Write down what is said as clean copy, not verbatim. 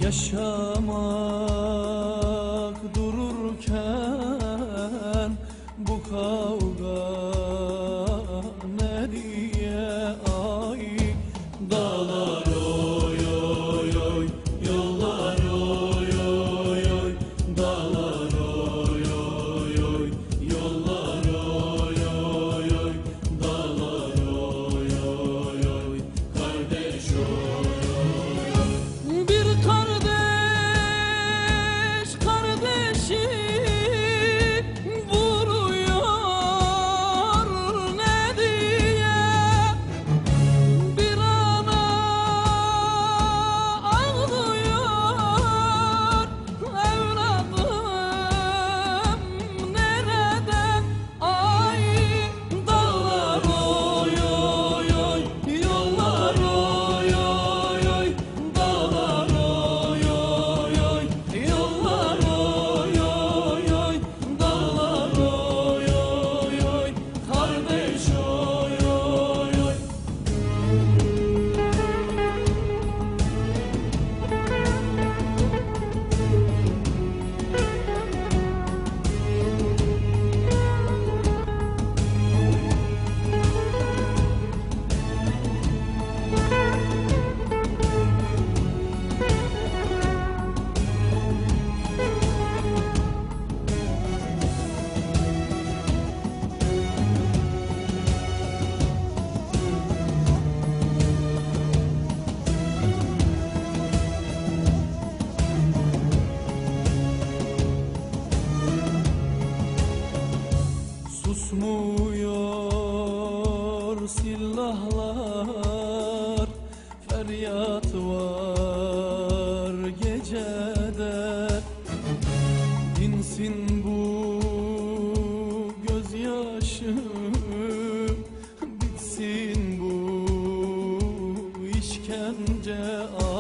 Yaşamak dururken bu kavga ne diye ay dağlar oy oy oy yollar oy oy oy dağlar oy oy oy yollar oy oy oy dağlar oy oy oy kardeş oy. Bir kardeş kardeşi vuruyor ne diye, bir ana ağlıyor evladım nerede, ay dağlar oy oy oy yollar oy oy oy dağlar oy oy oy yollar oy oy oy dağlar oy oy oy kardeş oy oy oy. Susmuyor silahlar, feryat var gecede. Dinsin bu gözyaşı, bitsin bu işkence.